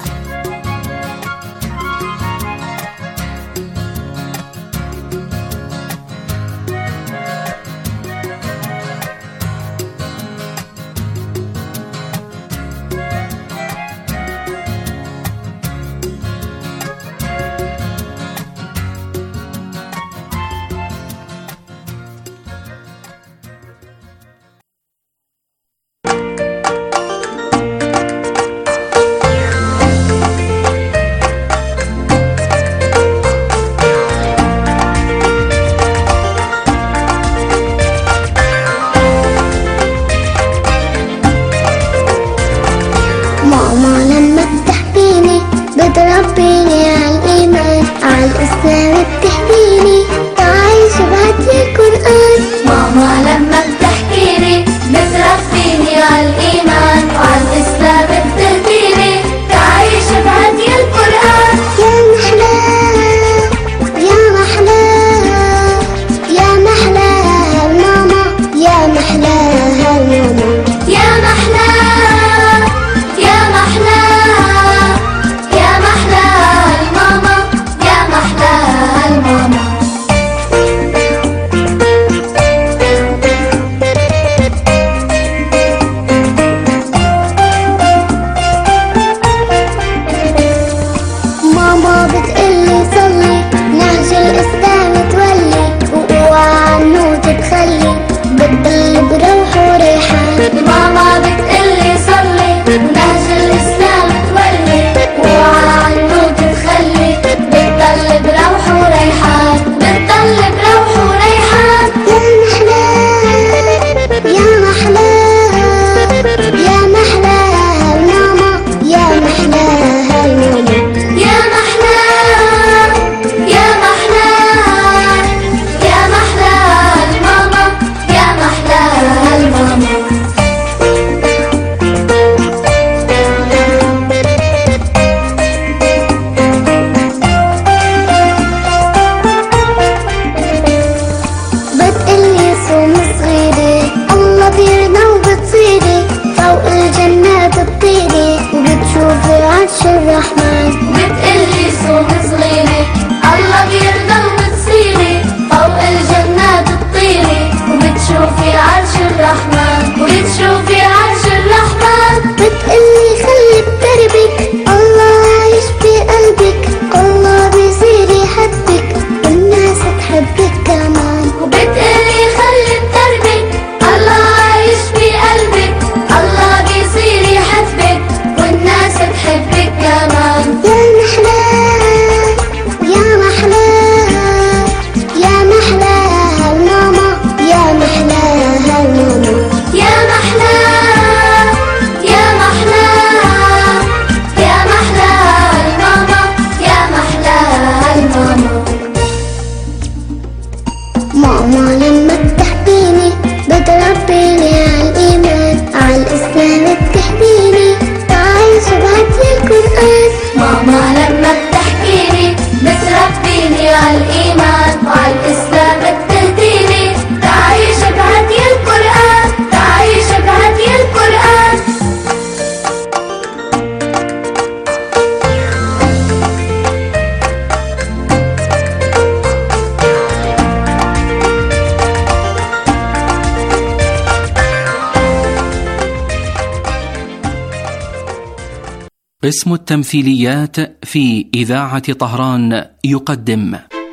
عرش الرحمن. بتقلي صوم صغيري الله بيرضى وبتصيري فوق الجنات تطيري وبتشوفي عرش الرحمن وبتشوفي عرش الرحمن. بتقلي خلي بدربك الله عايش بقلبك الله بيصير يحبك والناس تحبك كمان. وبتقلي خلي بدربك الله عايش بقلبك الله بيصير يحبك والناس تحبك كمان. يا محلى يا محلى يا محلى هالماما يا محلى هالماما يا محلى يا محلى يا محلى هالماما يا محلى هالماما. ماما لما بتحكيني بتربيني عالإيمان عالإسلام بتهديني تعيش بهدي القرآن. ماما لما بتحكيني بتربيني عالإيمان وعالإسلام بتهديني تعيش بهدي القرآن تعيش بهدي القرآن. قسم التمثيليات في إذاعة طهران يقدم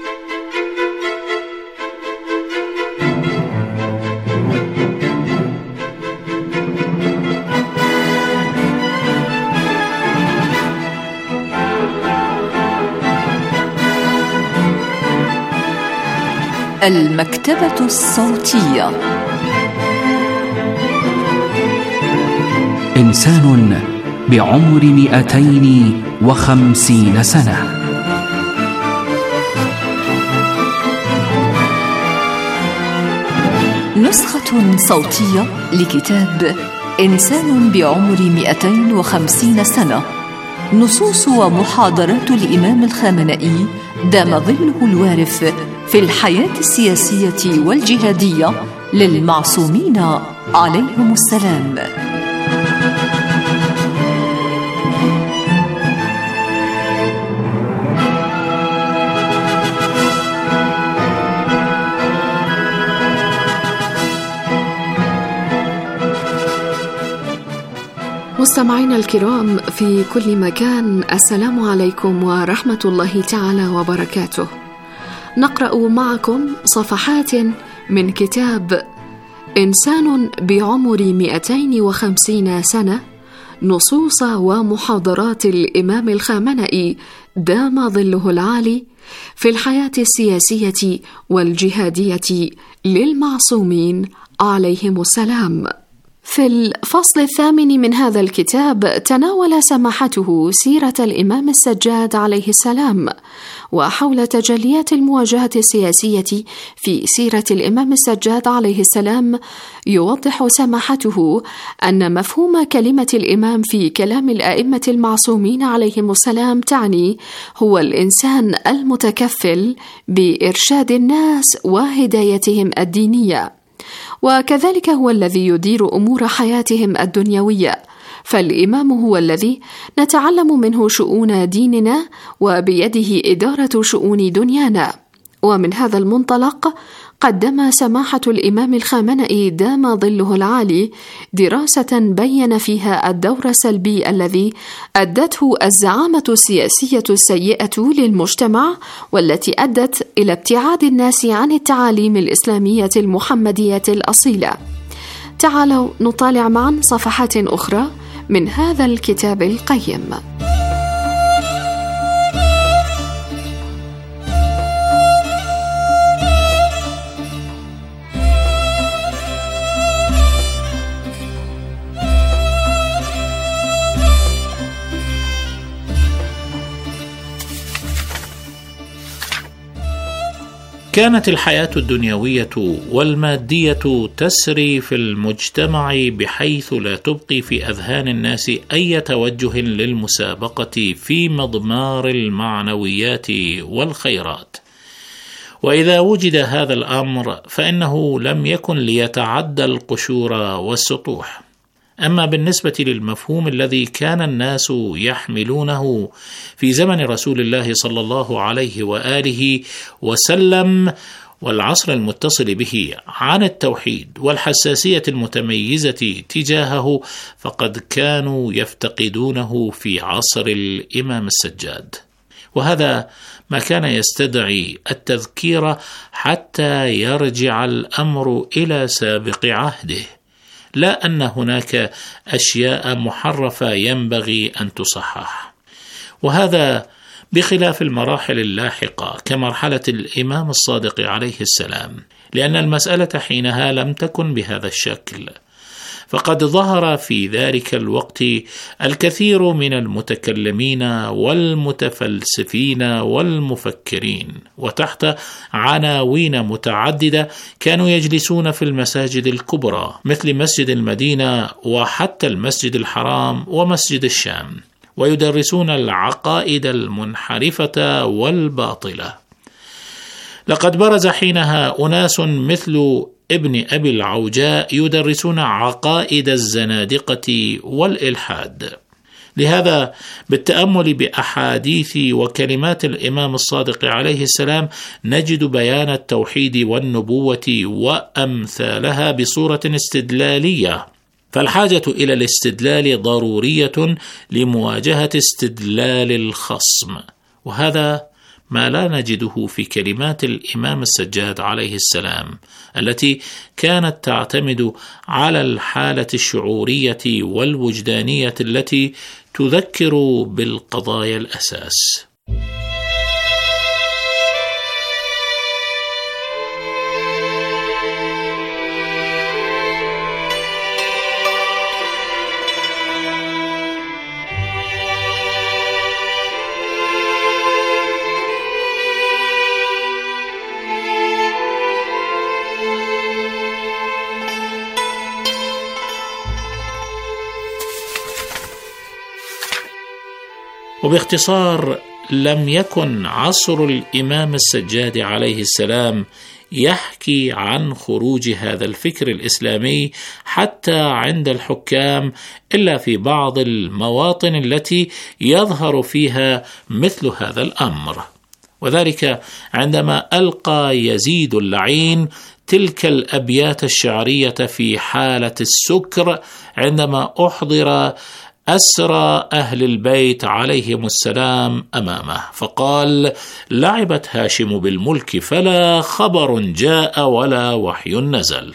المكتبة الصوتية. إنسان بعمر 250 سنة. نسخة صوتية لكتاب إنسان بعمر 250 سنة. نصوص ومحاضرات الإمام الخامنئي دام ظله الوارف في الحياة السياسية والجهادية للمعصومين عليهم السلام. مستمعينا الكرام في كل مكان، السلام عليكم ورحمة الله تعالى وبركاته. نقرأ معكم صفحات من كتاب إنسان بعمر 250 سنة، نصوص ومحاضرات الإمام الخامنئي دام ظله العالي في الحياة السياسية والجهادية للمعصومين عليهم السلام. في الفصل الثامن من هذا الكتاب تناول سماحته سيرة الإمام السجاد عليه السلام، وحول تجليات المواجهة السياسية في سيرة الإمام السجاد عليه السلام يوضح سماحته أن مفهوم كلمة الإمام في كلام الأئمة المعصومين عليهم السلام تعني هو الإنسان المتكفل بإرشاد الناس وهدايتهم الدينية، وكذلك هو الذي يدير أمور حياتهم الدنيوية، فالإمام هو الذي نتعلم منه شؤون ديننا وبيده إدارة شؤون دنيانا. ومن هذا المنطلق قدم سماحة الإمام الخامنئي دام ظله العالي دراسة بين فيها الدور السلبي الذي أدته الزعامة السياسية السيئة للمجتمع، والتي أدت إلى ابتعاد الناس عن التعاليم الإسلامية المحمدية الأصيلة. تعالوا نطالع معا صفحات أخرى من هذا الكتاب القيم. كانت الحياة الدنيوية والمادية تسري في المجتمع بحيث لا تبقي في أذهان الناس أي توجه للمسابقة في مضمار المعنويات والخيرات. وإذا وجد هذا الأمر فإنه لم يكن ليتعدى القشور والسطوح، أما بالنسبة للمفهوم الذي كان الناس يحملونه في زمن رسول الله صلى الله عليه وآله وسلم والعصر المتصل به عن التوحيد والحساسية المتميزة تجاهه، فقد كانوا يفتقدونه في عصر الإمام السجاد، وهذا ما كان يستدعي التذكير حتى يرجع الأمر إلى سابق عهده، لا أن هناك أشياء محرفة ينبغي أن تصحح. وهذا بخلاف المراحل اللاحقة كمرحلة الإمام الصادق عليه السلام، لأن المسألة حينها لم تكن بهذا الشكل، فقد ظهر في ذلك الوقت الكثير من المتكلمين والمتفلسفين والمفكرين، وتحت عناوين متعددة كانوا يجلسون في المساجد الكبرى مثل مسجد المدينة وحتى المسجد الحرام ومسجد الشام، ويدرسون العقائد المنحرفة والباطلة. لقد برز حينها أناس مثل ابن أبي العوجاء يدرسون عقائد الزنادقة والإلحاد. لهذا بالتأمل بأحاديث وكلمات الإمام الصادق عليه السلام نجد بيان التوحيد والنبوة وأمثالها بصورة استدلالية، فالحاجة إلى الاستدلال ضرورية لمواجهة استدلال الخصم، وهذا ما لا نجده في كلمات الإمام السجاد عليه السلام التي كانت تعتمد على الحالة الشعورية والوجدانية التي تذكر بالقضايا الأساس. وباختصار، لم يكن عصر الإمام السجاد عليه السلام يحكي عن خروج هذا الفكر الإسلامي حتى عند الحكام إلا في بعض المواطن التي يظهر فيها مثل هذا الأمر، وذلك عندما ألقى يزيد اللعين تلك الأبيات الشعرية في حالة السكر عندما أحضر أسرى أهل البيت عليهم السلام أمامه، فقال: لعبت هاشم بالملك فلا خبر جاء ولا وحي نزل.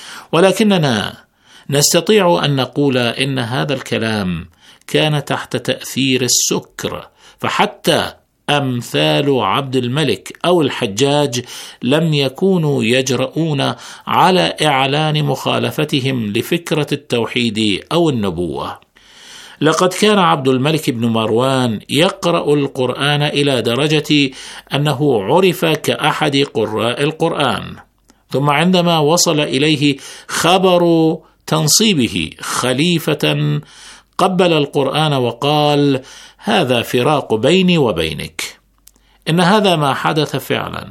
ولكننا نستطيع أن نقول إن هذا الكلام كان تحت تأثير السكر، فحتى أمثال عبد الملك أو الحجاج لم يكونوا يجرؤون على إعلان مخالفتهم لفكرة التوحيد أو النبوة. لقد كان عبد الملك بن مروان يقرأ القرآن إلى درجة أنه عرف كأحد قراء القرآن، ثم عندما وصل إليه خبر تنصيبه خليفة قبل القرآن وقال: هذا فراق بيني وبينك. إن هذا ما حدث فعلا.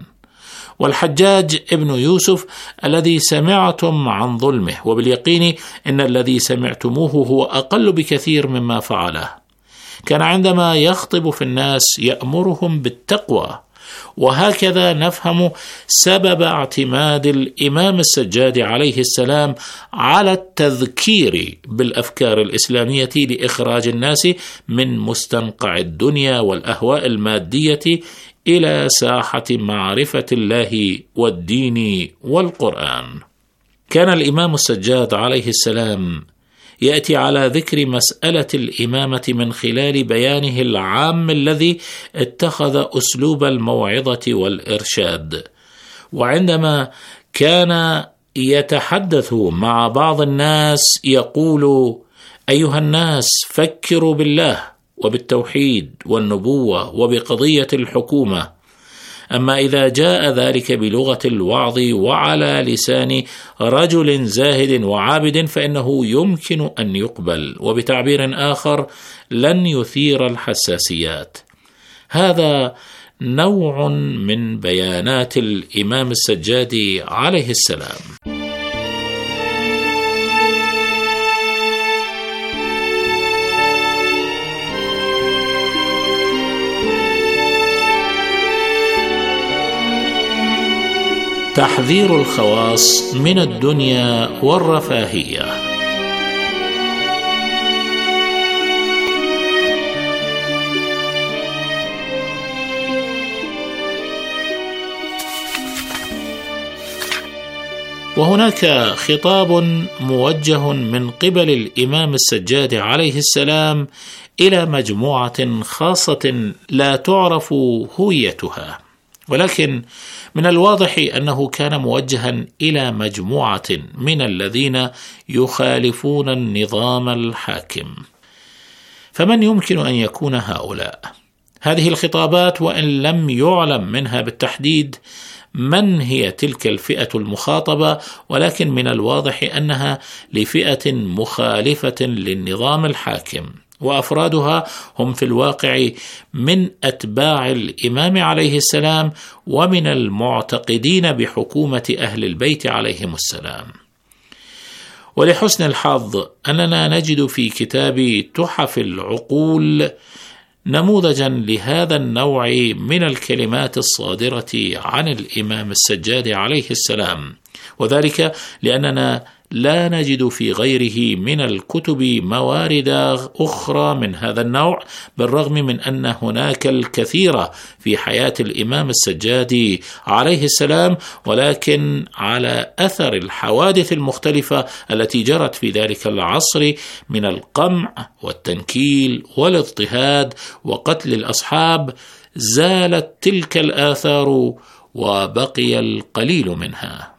والحجاج ابن يوسف الذي سمعتم عن ظلمه، وباليقين إن الذي سمعتموه هو أقل بكثير مما فعله، كان عندما يخطب في الناس يأمرهم بالتقوى. وهكذا نفهم سبب اعتماد الإمام السجاد عليه السلام على التذكير بالأفكار الإسلامية لإخراج الناس من مستنقع الدنيا والأهواء المادية إلى ساحة معرفة الله والدين والقرآن. كان الإمام السجاد عليه السلام يأتي على ذكر مسألة الإمامة من خلال بيانه العام الذي اتخذ أسلوب الموعظة والإرشاد. وعندما كان يتحدث مع بعض الناس يقول: أيها الناس، فكروا بالله وبالتوحيد والنبوة وبقضية الحكومة. أما إذا جاء ذلك بلغة الوعظ وعلى لسان رجل زاهد وعابد فإنه يمكن أن يقبل، وبتعبير آخر لن يثير الحساسيات. هذا نوع من بيانات الإمام السجاد عليه السلام. تحذير الخواص من الدنيا والرفاهية. وهناك خطاب موجه من قبل الإمام السجاد عليه السلام إلى مجموعة خاصة لا تعرف هويتها، ولكن من الواضح أنه كان موجها إلى مجموعة من الذين يخالفون النظام الحاكم. فمن يمكن أن يكون هؤلاء؟ هذه الخطابات وإن لم يعلم منها بالتحديد من هي تلك الفئة المخاطبة، ولكن من الواضح أنها لفئة مخالفة للنظام الحاكم، وأفرادها هم في الواقع من أتباع الإمام عليه السلام ومن المعتقدين بحكومة أهل البيت عليهم السلام. ولحسن الحظ أننا نجد في كتاب تحف العقول نموذجا لهذا النوع من الكلمات الصادرة عن الإمام السجاد عليه السلام، وذلك لأننا لا نجد في غيره من الكتب موارد أخرى من هذا النوع، بالرغم من أن هناك الكثير في حياة الإمام السجاد عليه السلام، ولكن على أثر الحوادث المختلفة التي جرت في ذلك العصر من القمع والتنكيل والاضطهاد وقتل الأصحاب، زالت تلك الآثار وبقي القليل منها.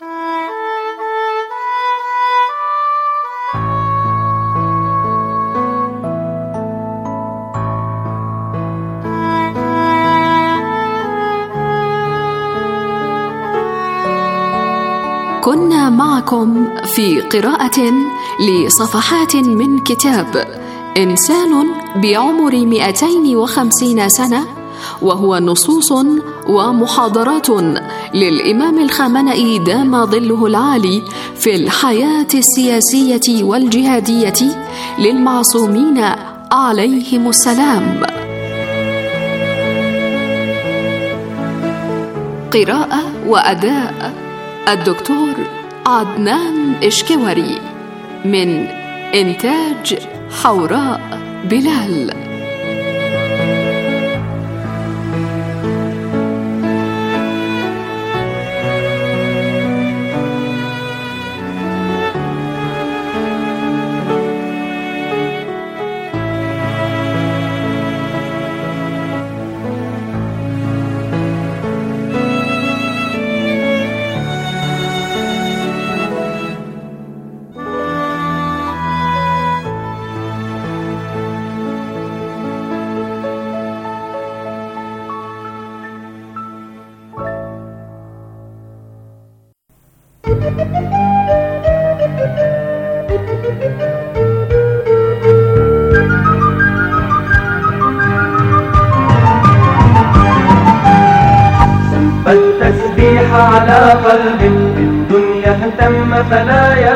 كنا معكم في قراءة لصفحات من كتاب إنسان بعمر 250 سنة، وهو نصوص ومحاضرات للإمام الخامنئي دام ظله العالي في الحياة السياسية والجهادية للمعصومين عليهم السلام. قراءة وأداء الدكتور عدنان إشكوري، من إنتاج حوراء بلال. فالتسبيح على قلب بالدنيا اهتم فلا